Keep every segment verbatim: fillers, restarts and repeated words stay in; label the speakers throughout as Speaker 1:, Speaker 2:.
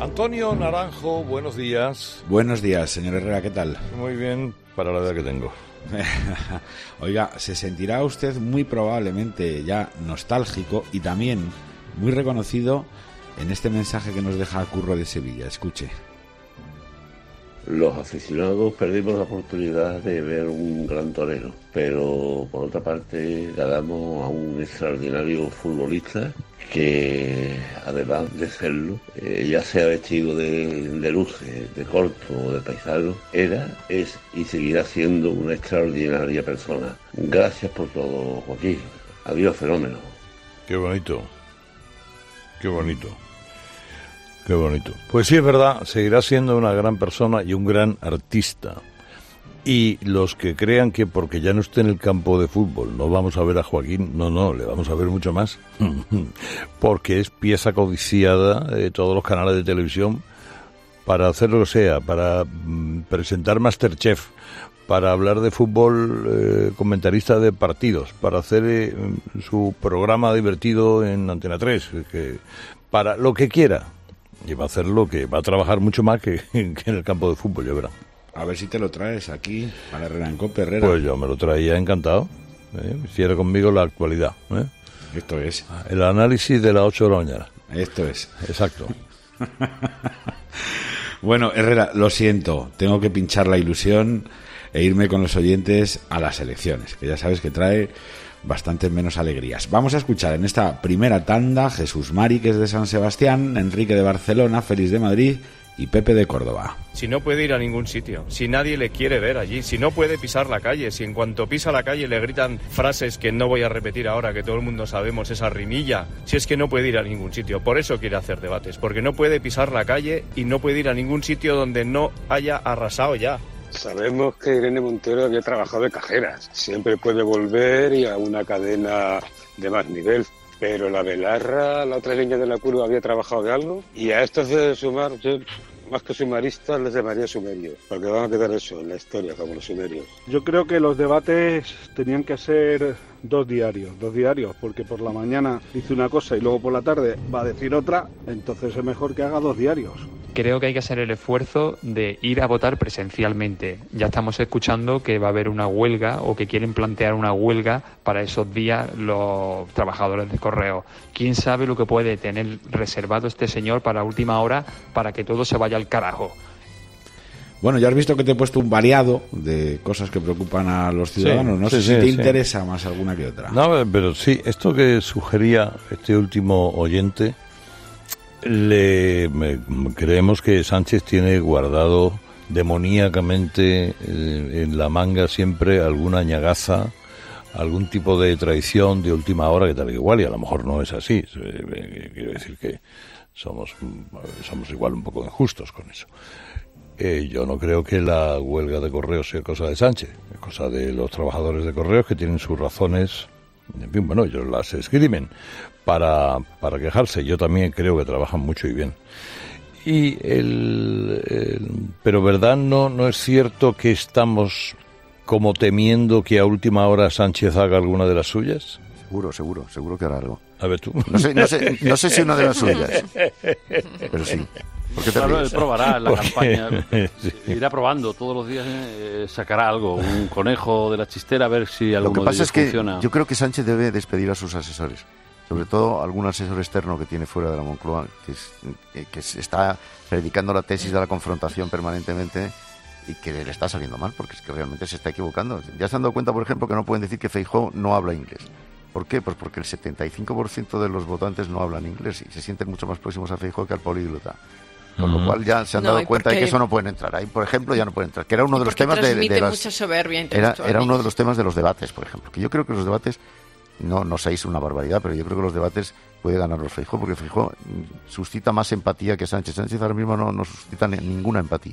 Speaker 1: Antonio Naranjo, buenos días.
Speaker 2: Buenos días, señor Herrera, ¿qué tal?
Speaker 1: Muy bien, para la edad que tengo.
Speaker 2: Oiga, se sentirá usted muy probablemente ya nostálgico y también muy reconocido en este mensaje que nos deja Curro de Sevilla. Escuche.
Speaker 3: Los aficionados perdimos la oportunidad de ver un gran torero, pero por otra parte ganamos a un extraordinario futbolista que, además de serlo, eh, ya sea vestido de, de luces, de corto o de paisano, era, es y seguirá siendo una extraordinaria persona. Gracias por todo, Joaquín. Adiós, fenómeno.
Speaker 1: Qué bonito. Qué bonito. Qué bonito. Pues sí, es verdad, seguirá siendo una gran persona y un gran artista. Y los que crean que porque ya no esté en el campo de fútbol no vamos a ver a Joaquín, no, no, le vamos a ver mucho más. Porque es pieza codiciada de todos los canales de televisión para hacer lo que sea, para mm, presentar MasterChef, para hablar de fútbol, eh, comentarista de partidos, para hacer eh, su programa divertido en Antena tres, que, para lo que quiera. Y va a hacer lo que va a trabajar mucho más que, que en el campo de fútbol, ya verá.
Speaker 2: A ver si te lo traes aquí para Herrera en Cope, Herrera.
Speaker 1: Pues yo me lo traía encantado. ¿eh? Hiciera conmigo la actualidad. ¿eh?
Speaker 2: Esto es.
Speaker 1: El análisis de las ocho de la mañana.
Speaker 2: Esto es.
Speaker 1: Exacto.
Speaker 2: Bueno, Herrera, lo siento. Tengo que pinchar la ilusión e irme con los oyentes a las elecciones, que ya sabes que trae bastantes menos alegrías. Vamos a escuchar en esta primera tanda Jesús Mari, que es de San Sebastián, Enrique de Barcelona, Félix de Madrid y Pepe de Córdoba.
Speaker 4: Si no puede ir a ningún sitio, si nadie le quiere ver allí, si no puede pisar la calle, si en cuanto pisa la calle le gritan frases que no voy a repetir ahora, que todo el mundo sabemos, esa rimilla, si es que no puede ir a ningún sitio. Por eso quiere hacer debates, porque no puede pisar la calle y no puede ir a ningún sitio donde no haya arrasado ya.
Speaker 5: Sabemos que Irene Montero había trabajado de cajeras. Siempre puede volver y a una cadena de más nivel. Pero la Belarra, la otra línea de la curva, había trabajado de algo. Y a estos de sumar, yo, más que sumaristas, les llamaría sumerios. Porque van a quedar eso en la historia, como los sumerios.
Speaker 6: Yo creo que los debates tenían que ser dos diarios. Dos diarios, porque por la mañana dice una cosa y luego por la tarde va a decir otra. Entonces es mejor que haga dos diarios.
Speaker 7: Creo que hay que hacer el esfuerzo de ir a votar presencialmente. Ya estamos escuchando que va a haber una huelga o que quieren plantear una huelga para esos días los trabajadores de correo. ¿Quién sabe lo que puede tener reservado este señor para última hora para que todo se vaya al carajo?
Speaker 2: Bueno, ya has visto que te he puesto un variado de cosas que preocupan a los ciudadanos. Sí, no sé sí, si sí, te sí. interesa más alguna que otra.
Speaker 1: No, pero sí, esto que sugería este último oyente... Le me, creemos que Sánchez tiene guardado demoníacamente eh, en la manga siempre alguna ñagaza, algún tipo de traición de última hora que tal que igual, y a lo mejor no es así. Eh, quiero decir que somos somos igual un poco injustos con eso. Eh, yo no creo que la huelga de correos sea cosa de Sánchez, es cosa de los trabajadores de correos que tienen sus razones. En fin, bueno, ellos las esgrimen para, para quejarse. Yo también creo que trabajan mucho y bien. Y el, el pero verdad no no es cierto que estamos como temiendo que a última hora Sánchez haga alguna de las suyas.
Speaker 8: Seguro, seguro, seguro que hará algo.
Speaker 1: A ver tú.
Speaker 8: No sé, no sé, no sé si una de las suyas, pero sí. ¿Por qué te
Speaker 9: claro,
Speaker 8: ríes?
Speaker 9: Él probará en la
Speaker 1: Porque...
Speaker 9: campaña,
Speaker 1: sí.
Speaker 9: irá probando todos los días, eh, sacará algo, un conejo de la chistera, a ver si alguno
Speaker 8: Lo que pasa
Speaker 9: de ellos
Speaker 8: es que
Speaker 9: funciona.
Speaker 8: yo creo que Sánchez debe despedir a sus asesores, sobre todo algún asesor externo que tiene fuera de la Moncloa, que, es, que, que está predicando la tesis de la confrontación permanentemente y que le está saliendo mal, porque es que realmente se está equivocando. Ya se han dado cuenta, por ejemplo, que no pueden decir que Feijóo no habla inglés. ¿Por qué? Pues porque el setenta y cinco por ciento de los votantes no hablan inglés y se sienten mucho más próximos a Feijóo que al políglota. Con lo cual ya se han dado no, cuenta de que eso no pueden entrar. Ahí, por ejemplo, ya no pueden entrar. Que era uno de los temas de, de las,
Speaker 10: mucha soberbia
Speaker 8: era, era uno de los temas de los debates, por ejemplo. Que yo creo que los debates, no, no seáis una barbaridad, pero yo creo que los debates puede ganarlos Feijóo, porque Feijóo suscita más empatía que Sánchez. Sánchez ahora mismo no, no suscita ninguna empatía.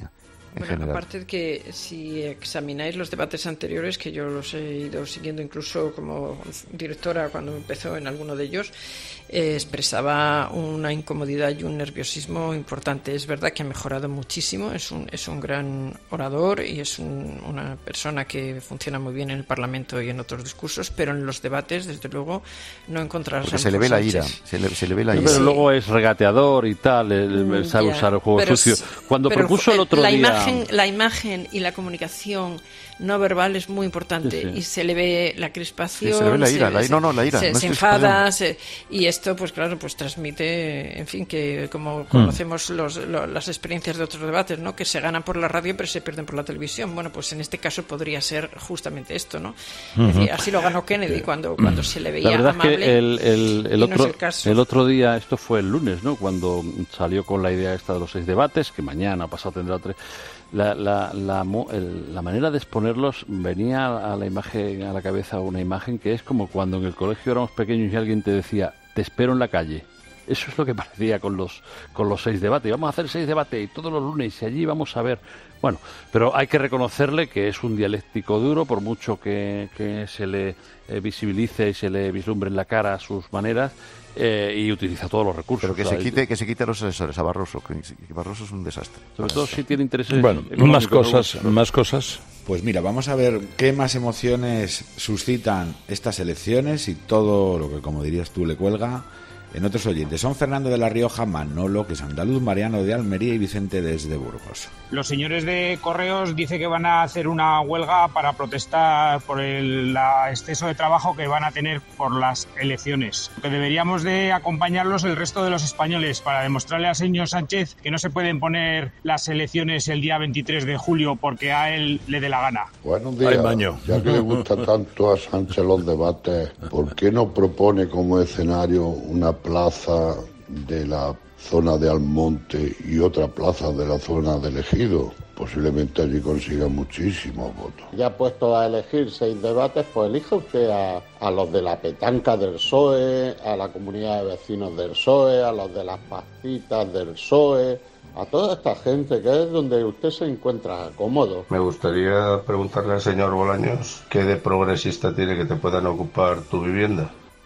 Speaker 8: en
Speaker 10: bueno,
Speaker 8: general.
Speaker 10: aparte de que si examináis los debates anteriores, que yo los he ido siguiendo incluso como directora cuando empezó en alguno de ellos, eh, expresaba una incomodidad y un nerviosismo importante. Es verdad que ha mejorado muchísimo, es un, es un gran orador y es un, una persona que funciona muy bien en el Parlamento y en otros discursos, pero en los debates, desde luego, no encontrarás.
Speaker 8: Porque se le ve la ira, se le, se le ve la ira.
Speaker 9: Pero
Speaker 10: Sí.
Speaker 9: luego es regateador y tal, el, el sabe
Speaker 10: Ya,
Speaker 9: usar el juego
Speaker 10: pero
Speaker 9: sucio.
Speaker 10: sí,
Speaker 9: Cuando
Speaker 10: pero
Speaker 9: propuso el otro
Speaker 10: la
Speaker 9: día...
Speaker 10: Imagen, la imagen y la comunicación no verbal es muy importante,
Speaker 9: Sí, sí.
Speaker 10: y se le ve la crispación,
Speaker 8: Sí, se le ve la ira, la- no, no, la ira,
Speaker 10: se,
Speaker 8: no es
Speaker 10: se
Speaker 8: crispación.
Speaker 10: enfada, se- y esto pues claro, pues transmite, en fin, que como conocemos los, lo- las experiencias de otros debates, ¿no? Que se ganan por la radio pero se pierden por la televisión. Bueno, pues en este caso podría ser justamente esto, ¿no? Es decir, así lo ganó Kennedy cuando, cuando se le veía
Speaker 9: La verdad
Speaker 10: amable.
Speaker 9: es que el, el, el
Speaker 10: y no es
Speaker 9: otro,
Speaker 10: el caso.
Speaker 9: el otro día, esto fue el lunes, ¿no? Cuando salió con la idea esta de los seis debates, que mañana pasado tendrá tres. La, la, la, mo- el- la manera de exponerlos venía a la imagen, a la cabeza una imagen que es como cuando en el colegio éramos pequeños y alguien te decía, te espero en la calle. Eso es lo que parecía con los con los seis debates. Vamos a hacer seis debates y todos los lunes y allí vamos a ver. Bueno, pero hay que reconocerle que es un dialéctico duro, por mucho que, que se le eh, visibilice y se le vislumbre en la cara sus maneras, eh, y utiliza todos los recursos.
Speaker 8: Pero que
Speaker 9: O
Speaker 8: se
Speaker 9: sea,
Speaker 8: quite, que se quite a los asesores, a Barroso, que, que Barroso es un desastre.
Speaker 9: Sobre todo si tiene intereses.
Speaker 1: Bueno,
Speaker 9: económicos,
Speaker 1: más cosas,
Speaker 9: ¿no?
Speaker 1: más cosas.
Speaker 2: Pues mira, vamos a ver qué más emociones suscitan estas elecciones y todo lo que, como dirías tú, le cuelga en otros oyentes. Son Fernando de la Rioja, Manolo, que es andaluz, Mariano de Almería y Vicente desde Burgos.
Speaker 11: Los señores de Correos dicen que van a hacer una huelga para protestar por el la exceso de trabajo que van a tener por las elecciones. Que deberíamos de acompañarlos el resto de los españoles para demostrarle al señor Sánchez que no se pueden poner las elecciones el día veintitrés de julio porque a él le dé la gana.
Speaker 12: Buenos días.
Speaker 1: Ay, Maño.
Speaker 12: Ya que le gusta tanto a Sánchez los debates, ¿por qué no propone como escenario una plaza de la zona de Almonte y otra plaza de la zona de Ejido? Posiblemente allí consiga muchísimos votos.
Speaker 13: Ya puesto a elegir seis debates, pues elija usted a, a los de la petanca del P S O E, a la comunidad de vecinos del P S O E, a los de las pastitas del P S O E, a toda esta gente que es donde usted se encuentra cómodo.
Speaker 14: Me gustaría preguntarle al señor Bolaños qué de progresista tiene que te puedan ocupar tu vivienda.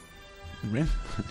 Speaker 2: Bien.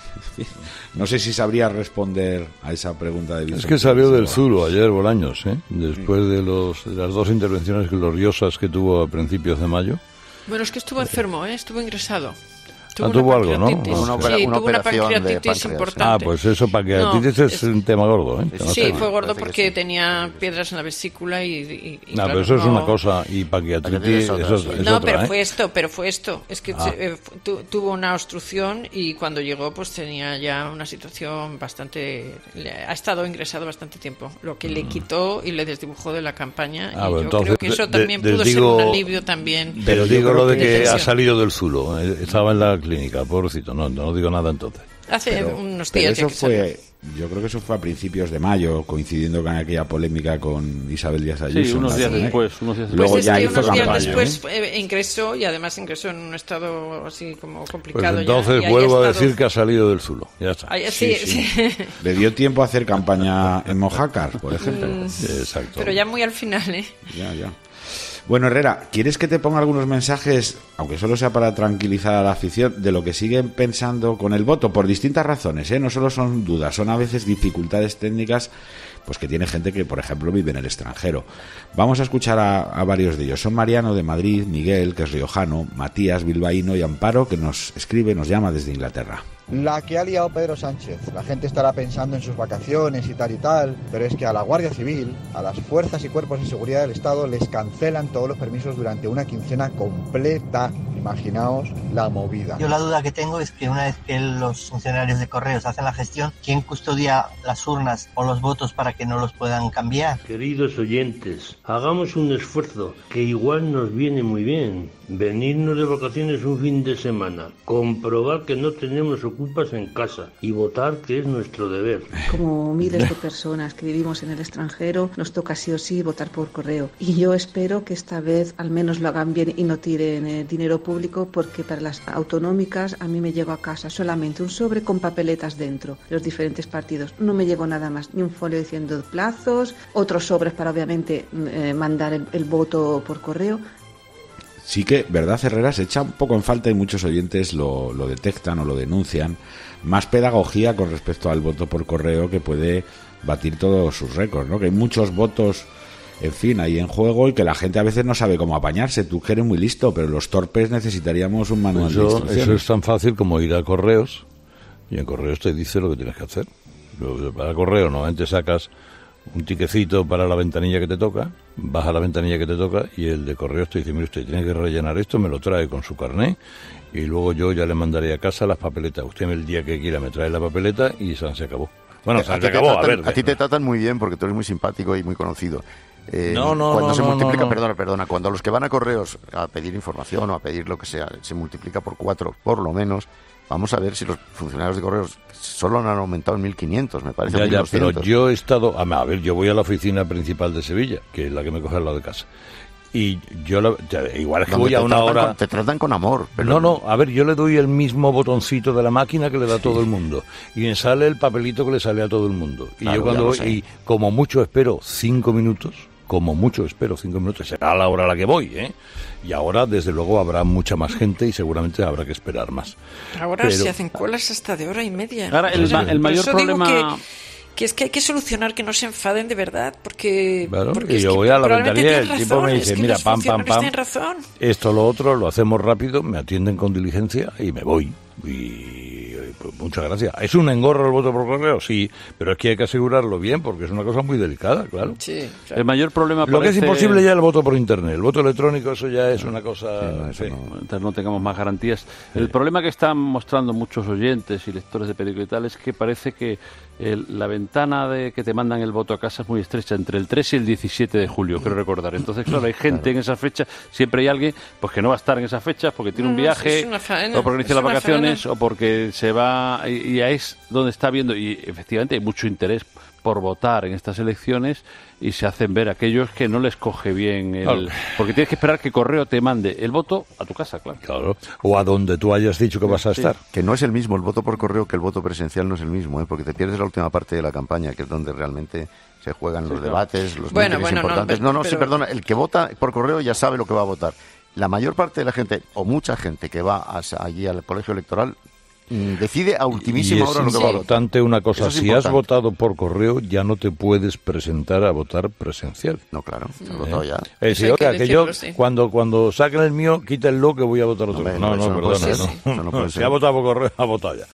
Speaker 2: No sé si sabría responder a esa pregunta de Vicente.
Speaker 1: Es que salió del Zulo ayer Bolaños, ¿eh? Después de, los, de las dos intervenciones gloriosas que tuvo a principios de mayo.
Speaker 10: Bueno, es que estuvo enfermo, ¿eh? Estuvo ingresado.
Speaker 1: Ah, tuvo algo, ¿no?
Speaker 10: pancreatitis.
Speaker 8: Una opera-
Speaker 10: sí,
Speaker 8: una
Speaker 10: tuvo una
Speaker 8: operación de
Speaker 10: pancreatitis
Speaker 8: páncreas.
Speaker 10: importante.
Speaker 1: Ah, pues eso, pancreatitis
Speaker 10: No,
Speaker 1: es
Speaker 10: es-
Speaker 1: un tema gordo, ¿eh?
Speaker 10: Sí,
Speaker 8: Sí,
Speaker 10: fue gordo
Speaker 8: parece que
Speaker 10: porque
Speaker 8: sí.
Speaker 10: tenía piedras en la vesícula y... y- y
Speaker 1: No,
Speaker 10: claro,
Speaker 1: pero eso es
Speaker 10: no-
Speaker 1: una cosa y pancreatitis
Speaker 8: Pancreatitis
Speaker 1: es
Speaker 8: es otra,
Speaker 1: otra.
Speaker 8: sí.
Speaker 1: es
Speaker 10: No,
Speaker 1: otra,
Speaker 10: pero
Speaker 1: ¿eh?
Speaker 10: fue esto, pero fue esto. Es que
Speaker 1: Ah.
Speaker 10: eh, tu- tuvo una obstrucción y cuando llegó pues tenía ya una situación bastante... le- ha estado ingresado bastante tiempo, lo que le quitó y le desdibujó de la campaña.
Speaker 1: Ah,
Speaker 10: y
Speaker 1: bueno,
Speaker 10: yo
Speaker 1: entonces,
Speaker 10: creo que eso
Speaker 1: de-
Speaker 10: también
Speaker 1: de-
Speaker 10: pudo
Speaker 1: les
Speaker 10: ser un
Speaker 1: digo-
Speaker 10: alivio también.
Speaker 1: Pero
Speaker 2: yo
Speaker 1: digo
Speaker 2: creo
Speaker 1: lo de
Speaker 2: que-
Speaker 1: que ha
Speaker 10: Detención.
Speaker 1: salido del Zulo. eh, Estaba en la clínica, pobrecito. No, no digo nada entonces.
Speaker 10: Hace
Speaker 2: Pero-
Speaker 10: unos
Speaker 2: pero
Speaker 10: días ya
Speaker 2: eso
Speaker 10: que salió.
Speaker 2: fue, yo creo que eso fue a principios de mayo, coincidiendo con aquella polémica con Isabel Díaz Ayuso.
Speaker 9: Sí, unos
Speaker 2: ¿no?
Speaker 9: días
Speaker 2: Sí.
Speaker 9: después. Unos días
Speaker 10: Pues
Speaker 2: Luego
Speaker 10: es
Speaker 2: ya
Speaker 10: que
Speaker 2: hizo
Speaker 10: unos días
Speaker 2: campaña,
Speaker 10: después eh, ingresó y además ingresó en un estado así como
Speaker 1: Pues
Speaker 10: complicado. ya,
Speaker 1: entonces
Speaker 10: y ahí
Speaker 1: vuelvo
Speaker 10: ha
Speaker 1: a
Speaker 10: estado-
Speaker 1: decir que ha salido del Zulo. Ya está.
Speaker 10: Ahí- sí,
Speaker 2: Sí, sí.
Speaker 10: sí.
Speaker 2: Le dio tiempo a hacer campaña en Mojácar, por ejemplo.
Speaker 10: Mm,
Speaker 1: Exacto.
Speaker 10: Pero ya muy al final, ¿eh?
Speaker 2: Ya, ya. Bueno, Herrera, ¿quieres que te ponga algunos mensajes, aunque solo sea para tranquilizar a la afición, de lo que siguen pensando con el voto? Por distintas razones, ¿eh? No solo son dudas, son a veces dificultades técnicas, pues que tiene gente que, por ejemplo, vive en el extranjero. Vamos a escuchar a, a varios de ellos. Son Mariano de Madrid, Miguel, que es riojano, Matías, bilbaíno, y Amparo, que nos escribe, nos llama desde Inglaterra.
Speaker 15: La que ha liado Pedro Sánchez. La gente estará pensando en sus vacaciones y tal y tal, pero es que a la Guardia Civil, a las fuerzas y cuerpos de seguridad del Estado, les cancelan todos los permisos durante una quincena completa. Imaginaos la movida.
Speaker 16: Yo la duda que tengo es que una vez que los funcionarios de Correos hacen la gestión, ¿quién custodia las urnas o los votos para que no los puedan cambiar?
Speaker 17: Queridos oyentes, hagamos un esfuerzo que igual nos viene muy bien. Venirnos de vacaciones un fin de semana, comprobar que no tenemos ocupas en casa y votar, que es nuestro deber.
Speaker 18: Como miles de personas que vivimos en el extranjero, nos toca sí o sí votar por correo. Y yo espero que esta vez al menos lo hagan bien y no tiren eh, dinero público público porque para las autonómicas a mí me llegó a casa solamente un sobre con papeletas dentro, los diferentes partidos. No me llegó nada más, ni un folio diciendo plazos, otros sobres para obviamente eh, mandar el, el voto por correo.
Speaker 2: Sí que, ¿verdad, Herrera? Se echa un poco en falta y muchos oyentes lo, lo detectan o lo denuncian. Más pedagogía con respecto al voto por correo que puede batir todos sus récords, ¿no? Que hay muchos votos, en fin, ahí en juego y que la gente a veces no sabe cómo apañarse. Tú que eres muy listo, pero los torpes necesitaríamos un manual
Speaker 1: Pues
Speaker 2: de
Speaker 1: eso,
Speaker 2: instrucciones.
Speaker 1: eso es tan fácil como ir a correos y en correos te dice lo que tienes que hacer. Para correo normalmente sacas un tiquecito para la ventanilla que te toca, vas a la ventanilla que te toca y el de correos te dice, mire usted, tiene que rellenar esto, me lo trae con su carné y luego yo ya le mandaré a casa las papeletas. Usted el día que quiera me trae la papeleta y se, se acabó. Bueno, se,
Speaker 8: a,
Speaker 1: se
Speaker 8: ti
Speaker 1: acabó,
Speaker 8: tratan,
Speaker 1: a ver.
Speaker 8: A ti te tratan muy bien porque tú eres muy simpático y muy conocido. Eh,
Speaker 1: no, no,
Speaker 8: cuando
Speaker 1: no,
Speaker 8: se
Speaker 1: no,
Speaker 8: multiplica,
Speaker 1: no, no.
Speaker 8: perdona, perdona, cuando los que van a correos a pedir información o a pedir lo que sea, se multiplica por cuatro, por lo menos, vamos a ver si los funcionarios de correos solo han aumentado en mil quinientos, me parece.
Speaker 1: Ya, ya, pero
Speaker 8: mil doscientos.
Speaker 1: yo he estado, a ver, yo voy a la oficina principal de Sevilla, que es la que me coge al lado de casa. Y yo, la, ya, igual es que
Speaker 8: Donde
Speaker 1: voy a
Speaker 8: te
Speaker 1: una
Speaker 8: tratan
Speaker 1: hora...
Speaker 8: con- te tratan con amor. Pero
Speaker 1: No, no, a ver, yo le doy el mismo botoncito de la máquina que le da a todo el mundo. Y me sale el papelito que le sale a todo el mundo. Y
Speaker 8: Claro,
Speaker 1: yo cuando
Speaker 8: ya lo
Speaker 1: voy,
Speaker 8: sé.
Speaker 1: y como mucho espero cinco minutos, como mucho espero cinco minutos, será la hora a la que voy, ¿eh? Y ahora, desde luego, habrá mucha más gente y seguramente habrá que esperar más.
Speaker 10: Ahora
Speaker 1: Pero-
Speaker 10: se hacen colas hasta de hora y media.
Speaker 9: Ahora, el,
Speaker 10: O sea,
Speaker 9: ma- el
Speaker 10: por
Speaker 9: mayor
Speaker 10: eso digo
Speaker 9: problema...
Speaker 10: Que, que es que hay que solucionar que no se enfaden de verdad, porque...
Speaker 1: Claro,
Speaker 10: porque
Speaker 1: y
Speaker 10: es
Speaker 1: yo
Speaker 10: que
Speaker 1: voy a la
Speaker 10: probablemente
Speaker 1: ventanilla y el
Speaker 10: tienen
Speaker 1: tipo me
Speaker 10: razón,
Speaker 1: dice,
Speaker 10: es que
Speaker 1: mira,
Speaker 10: los
Speaker 1: pam, pam,
Speaker 10: funcionarios
Speaker 1: pam,
Speaker 10: tienen razón.
Speaker 1: esto, lo otro, lo hacemos rápido, me atienden con diligencia y me voy. Y pues, muchas gracias. ¿Es un engorro el voto por correo? Sí, pero es que hay que asegurarlo bien porque es una cosa muy delicada, claro.
Speaker 10: Sí,
Speaker 9: El mayor problema
Speaker 1: Lo que es
Speaker 9: parece-
Speaker 1: imposible ya es el voto por internet. El voto electrónico, eso ya es una cosa... sí.
Speaker 9: Mientras no tengamos más garantías. El problema que están mostrando muchos oyentes y lectores de periódico y tal es que parece que el- la ventana de que te mandan el voto a casa es muy estrecha, entre el tres y el diecisiete de julio, creo recordar. Entonces, claro, hay gente en esa fecha, siempre hay alguien pues que no va a estar en esas fechas porque tiene un
Speaker 10: No, no,
Speaker 9: viaje,
Speaker 10: es una faena,
Speaker 9: o porque inicia
Speaker 10: es
Speaker 9: las
Speaker 10: una
Speaker 9: vacaciones,
Speaker 10: faena.
Speaker 9: o porque se va, y, y ahí es donde está viendo, y efectivamente hay mucho interés por votar en estas elecciones y se hacen ver aquellos que no les coge bien el...
Speaker 1: Claro.
Speaker 9: Porque tienes que esperar que correo te mande el voto a tu casa, claro.
Speaker 1: Claro. O a donde tú hayas dicho que vas a
Speaker 8: Sí,
Speaker 1: estar.
Speaker 8: que no es el mismo el voto por correo que el voto presencial, no es el mismo, ¿eh? Porque te pierdes la última parte de la campaña, que es donde realmente se juegan los
Speaker 10: claro.
Speaker 8: debates, los
Speaker 10: Bueno,
Speaker 8: mítines
Speaker 10: bueno, no,
Speaker 8: importantes.
Speaker 10: pero-
Speaker 8: No, no, sí,
Speaker 10: pero-
Speaker 8: perdona, el que vota por correo ya sabe lo que va a votar. La mayor parte de la gente, o mucha gente que va a- allí al colegio electoral, mm, decide a
Speaker 1: Y
Speaker 8: ultimísima
Speaker 1: es
Speaker 8: hora lo que va a votar.
Speaker 1: importante una cosa,
Speaker 8: Eso es
Speaker 1: si has
Speaker 8: importante.
Speaker 1: votado por correo ya no te puedes presentar a votar presencial.
Speaker 8: No, claro,
Speaker 1: ¿Eh?
Speaker 8: has votado ya.
Speaker 1: Es
Speaker 10: Eso
Speaker 1: decir,
Speaker 10: hay que
Speaker 1: oiga, que yo
Speaker 10: decirlo, sí.
Speaker 1: cuando, cuando saquen el mío, quítenlo que voy a votar otro.
Speaker 8: Hombre,
Speaker 1: no,
Speaker 8: no,
Speaker 1: no,
Speaker 8: eso no puede
Speaker 1: perdona,
Speaker 8: ser,
Speaker 1: no.
Speaker 8: eso no puede
Speaker 1: Si
Speaker 8: ser.
Speaker 1: ha votado por correo, ha votado ya.